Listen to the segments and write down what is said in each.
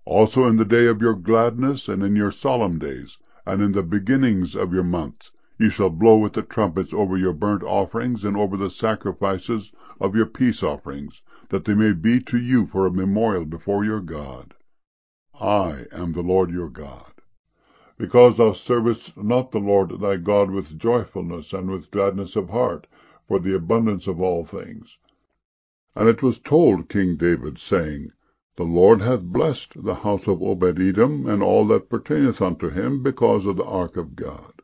Also in the day of your gladness, and in your solemn days, and in the beginnings of your months, ye shall blow with the trumpets over your burnt offerings, and over the sacrifices of your peace offerings, that they may be to you for a memorial before your God. I am the Lord your God. Because thou servest not the Lord thy God with joyfulness and with gladness of heart, for the abundance of all things. And it was told King David, saying, The Lord hath blessed the house of Obed-Edom, and all that pertaineth unto him, because of the ark of God.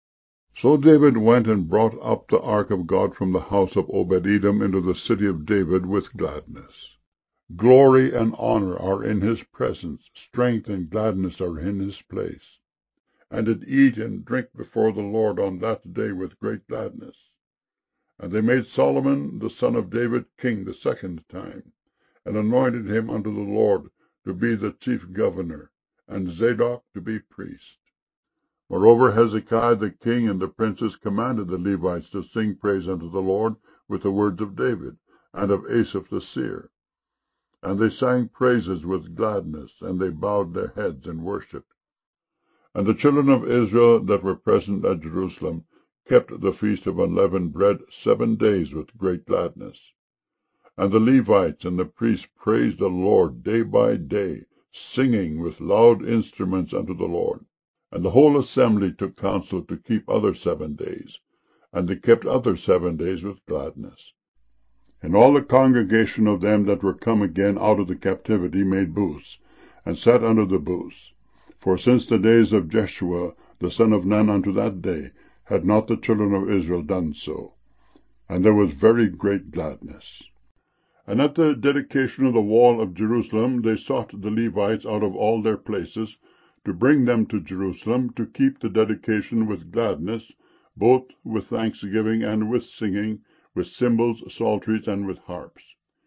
So David went and brought up the ark of God from the house of Obed-Edom into the city of David with gladness. Glory and honor are in his presence, strength and gladness are in his place. And did eat and drink before the Lord on that day with great gladness. And they made Solomon the son of David king the second time, and anointed him unto the Lord to be the chief governor, and Zadok to be priest. Moreover, Hezekiah the king and the princes commanded the Levites to sing praise unto the Lord with the words of David, and of Asaph the seer. And they sang praises with gladness, and they bowed their heads and worshipped. And the children of Israel that were present at Jerusalem kept the feast of unleavened bread 7 days with great gladness. And the Levites and the priests praised the Lord day by day, singing with loud instruments unto the Lord. And the whole assembly took counsel to keep other 7 days, and they kept other 7 days with gladness. And all the congregation of them that were come again out of the captivity made booths, and sat under the booths. For since the days of Jeshua the son of Nun unto that day had not the children of Israel done so. And there was very great gladness. And at the dedication of the wall of Jerusalem they sought the Levites out of all their places, to bring them to Jerusalem, to keep the dedication with gladness, both with thanksgiving and with singing, with cymbals, psalteries, and with harps.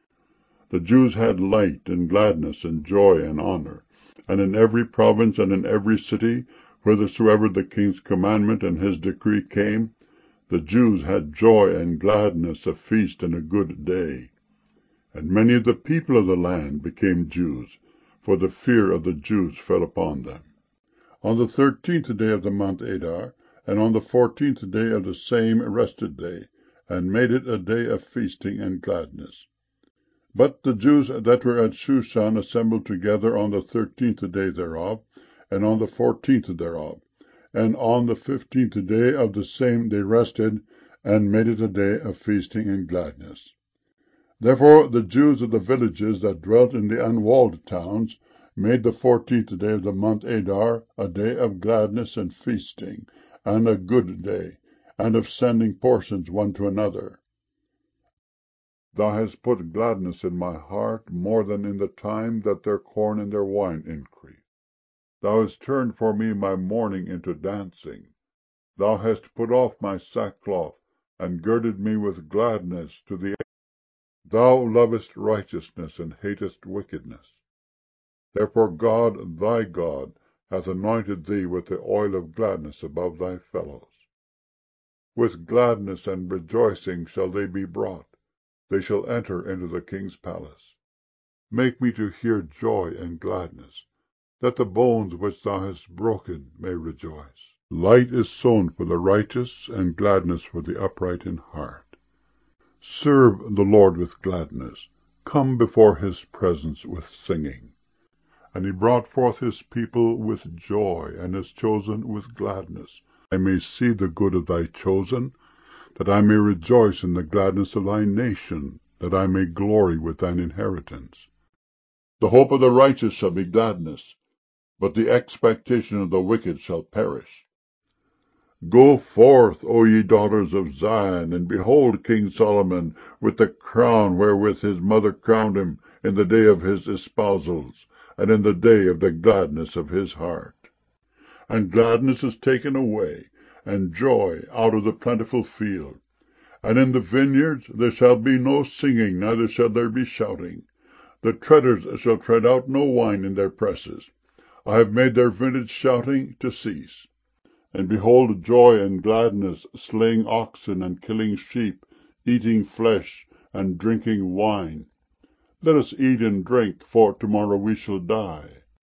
The Jews had light and gladness and joy and honor. And in every province and in every city, whithersoever the king's commandment and his decree came, the Jews had joy and gladness, a feast and a good day. And many of the people of the land became Jews, for the fear of the Jews fell upon them. On the 13th day of the month Adar, and on the 14th day of the same rested they, and made it a day of feasting and gladness. But the Jews that were at Shushan assembled together on the 13th day thereof, and on the 14th thereof. And on the 15th day of the same they rested, and made it a day of feasting and gladness. Therefore the Jews of the villages that dwelt in the unwalled towns made the 14th day of the month Adar a day of gladness and feasting, and a good day, and of sending portions one to another. Thou hast put gladness in my heart more than in the time that their corn and their wine increased. Thou hast turned for me my mourning into dancing. Thou hast put off my sackcloth, and girded me with gladness to the end. Thou lovest righteousness, and hatest wickedness. Therefore God, thy God, hath anointed thee with the oil of gladness above thy fellows. With gladness and rejoicing shall they be brought. They shall enter into the king's palace. Make me to hear joy and gladness, that the bones which thou hast broken may rejoice. Light is sown for the righteous, and gladness for the upright in heart. Serve the Lord with gladness. Come before his presence with singing. And he brought forth his people with joy, and his chosen with gladness. I may see the good of thy chosen, that I may rejoice in the gladness of thy nation, that I may glory with thine inheritance. The hope of the righteous shall be gladness, but the expectation of the wicked shall perish. Go forth, O ye daughters of Zion, and behold King Solomon with the crown wherewith his mother crowned him in the day of his espousals, and in the day of the gladness of his heart. And gladness is taken away, and joy out of the plentiful field. And in the vineyards there shall be no singing, neither shall there be shouting. The treaders shall tread out no wine in their presses. I have made their vintage shouting to cease. And behold, joy and gladness, slaying oxen and killing sheep, eating flesh and drinking wine. Let us eat and drink, for tomorrow we shall die.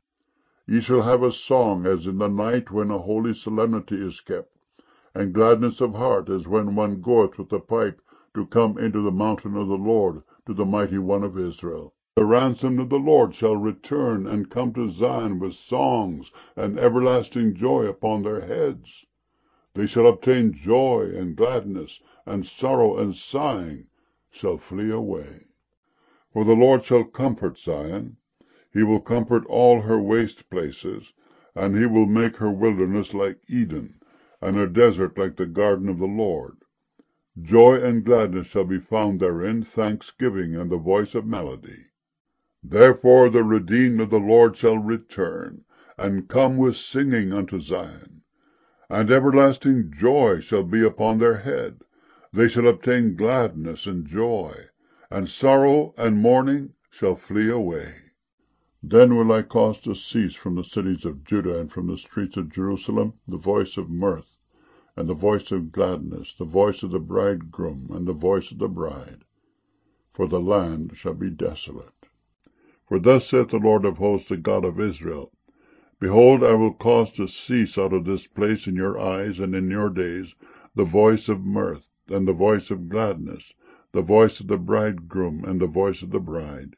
Ye shall have a song as in the night when a holy solemnity is kept, and gladness of heart as when one goeth with a pipe to come into the mountain of the Lord, to the mighty one of Israel. The ransomed of the Lord shall return and come to Zion with songs and everlasting joy upon their heads. They shall obtain joy and gladness, and sorrow and sighing shall flee away. For the Lord shall comfort Zion. He will comfort all her waste places, and he will make her wilderness like Eden, and her desert like the garden of the Lord. Joy and gladness shall be found therein, thanksgiving and the voice of melody. Therefore the redeemed of the Lord shall return, and come with singing unto Zion. And everlasting joy shall be upon their head. They shall obtain gladness and joy, and sorrow and mourning shall flee away. Then will I cause to cease from the cities of Judah and from the streets of Jerusalem the voice of mirth, and the voice of gladness, the voice of the bridegroom, and the voice of the bride. For the land shall be desolate. For thus saith the Lord of hosts, the God of Israel, Behold, I will cause to cease out of this place in your eyes and in your days the voice of mirth, and the voice of gladness, the voice of the bridegroom, and the voice of the bride.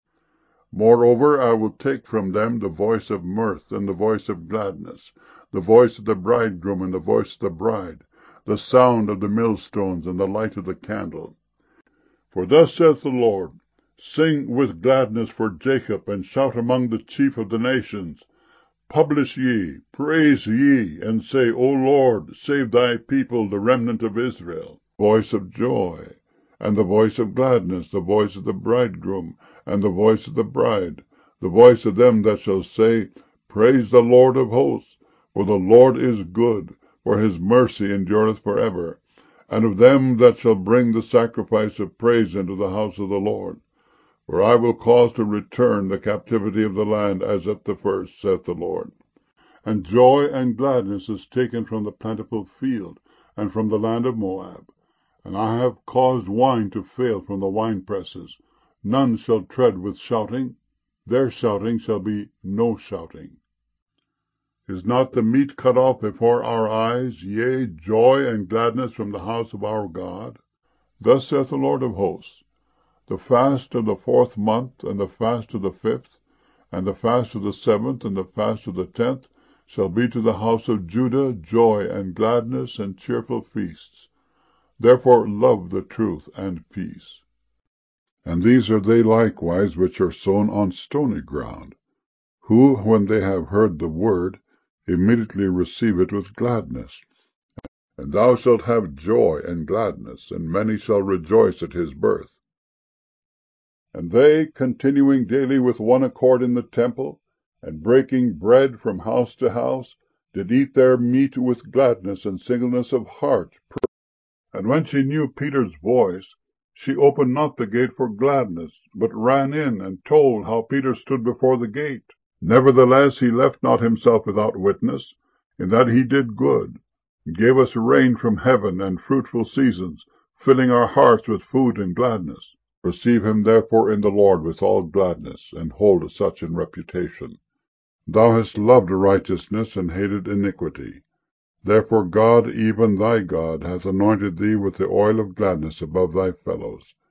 Moreover, I will take from them the voice of mirth and the voice of gladness, the voice of the bridegroom and the voice of the bride, the sound of the millstones and the light of the candle. For thus saith the Lord, Sing with gladness for Jacob, and shout among the chief of the nations. Publish ye, praise ye, and say, O Lord, save thy people, the remnant of Israel. Voice of joy, and the voice of gladness, the voice of the bridegroom, and the voice of the bride, the voice of them that shall say, Praise the Lord of hosts, for the Lord is good, for his mercy endureth forever, and of them that shall bring the sacrifice of praise into the house of the Lord. For I will cause to return the captivity of the land as at the first, saith the Lord. And joy and gladness is taken from the plentiful field, and from the land of Moab. And I have caused wine to fail from the winepresses. None shall tread with shouting. Their shouting shall be no shouting. Is not the meat cut off before our eyes, yea, joy and gladness from the house of our God? Thus saith the Lord of hosts, The fast of the 4th month, and the fast of the 5th, and the fast of the 7th, and the fast of the 10th, shall be to the house of Judah joy and gladness and cheerful feasts. Therefore love the truth and peace. And these are they likewise which are sown on stony ground, who, when they have heard the word, immediately receive it with gladness. And thou shalt have joy and gladness, and many shall rejoice at his birth. And they, continuing daily with one accord in the temple, and breaking bread from house to house, did eat their meat with gladness and singleness of heart. And when she knew Peter's voice, she opened not the gate for gladness, but ran in, and told how Peter stood before the gate. Nevertheless he left not himself without witness, in that he did good, gave us rain from heaven, and fruitful seasons, filling our hearts with food and gladness. Receive him therefore in the Lord with all gladness, and hold such in reputation. Thou hast loved righteousness, and hated iniquity. Therefore God, even thy God, hath anointed thee with the oil of gladness above thy fellows.